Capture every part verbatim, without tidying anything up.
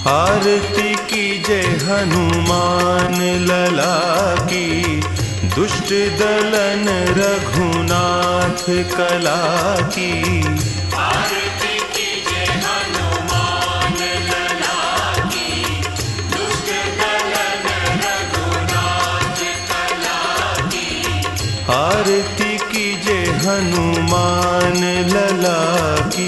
आरती कीजे हनुमान लला की, दुष्ट दलन रघुनाथ कला की। आरती कीजे हनुमान लला की, दुष्ट दलन रघुनाथ कला की। आरती कीजे हनुमान लला की।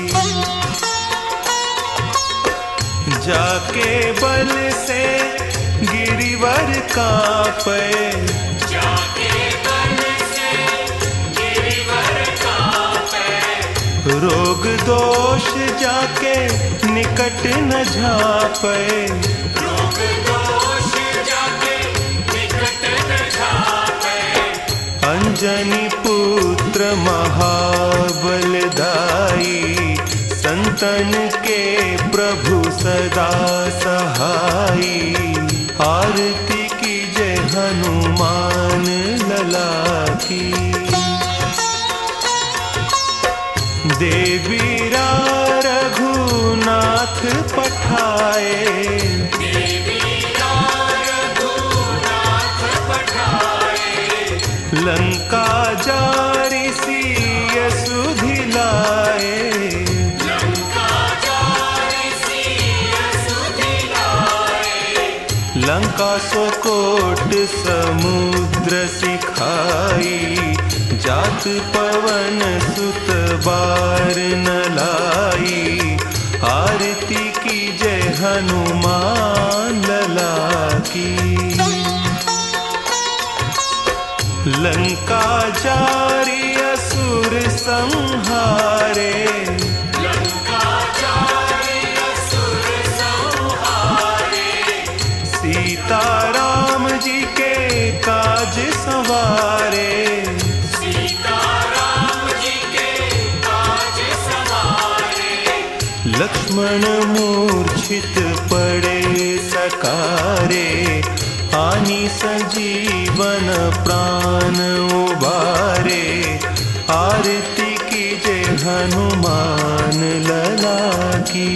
जाके बल से गिरिवर कांपे, जाके बल से गिरिवर कांपे। रोग दोष जाके निकट न झांपे, रोग दोष जाके निकट न झांपे। अंजनी पुत्र महाबलदाई, संतन के प्रभु सदा सहाई। आरती कीजे हनुमान लला की। देवीरा रघुनाथ पठाए, देवीरा रघुनाथ पठाए। लंका जारी सिय सुधि लाए, लंका सो कोट समुद्र सिखाई। जात पवन सुत बार न लाई। आरती कीजे हनुमान लला की। लंका जारी असुर संहारे, सीता राम जी के काज संवारे। सीता राम जी के काज संवारे। लक्ष्मण मूर्छित पड़े सकारे, आनी संजीवन प्राण उबारे। आरती कीजे हनुमान लला की।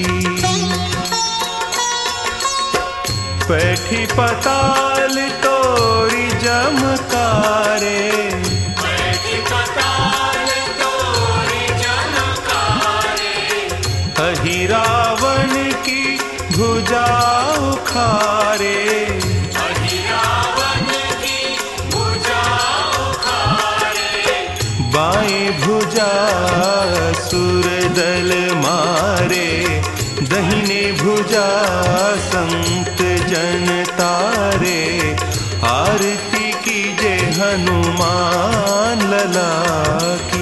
पैठी पताल तोरी जमकारे, पैठी पताल तोरी जमकारे। अहि रावण की भुजा उखारे, अहि रावण की भुजा उखारे। बाएं भुजा असुर दल मारे, दहिने भुजा संत जन तारे। आरती कीजे हनुमान लला की।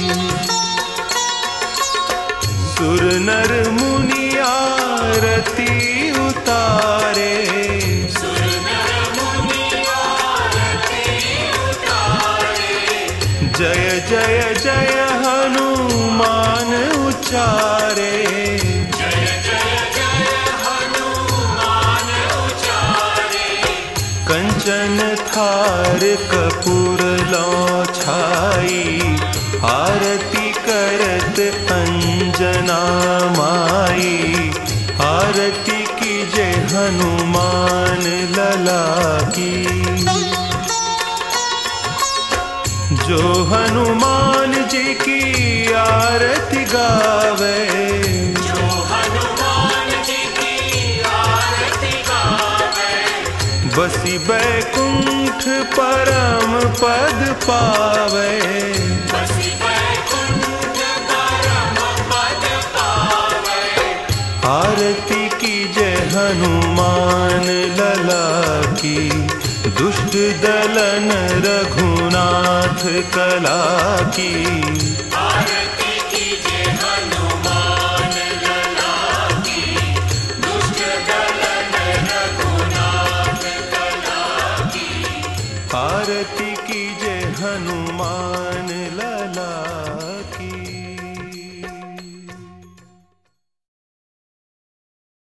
सुर नर मुनि आरती उतारे, सुर नर मुनि आरती उतारे। जय जय जय हनुमान उचारे। जय जय जय हनुमान उचारे। कंचन थार कपूर लौ छाई, आरती करत अंजना माई। आरती कीजे हनुमान लला की। जो हनुमान जी की आरती गावे, जो हनुमान जी की आरती गावे। बसी बैकुंठ परम पद पावे। बसी बैकुंठ परम पद पावे। आरती कीजे हनुमान लला की। दुष्ट दलन रघुनाथ कला की। आरती कीजे हनुमान लला की। दुष्ट दलन रघुनाथ कला की। आरती कीजे हनुमान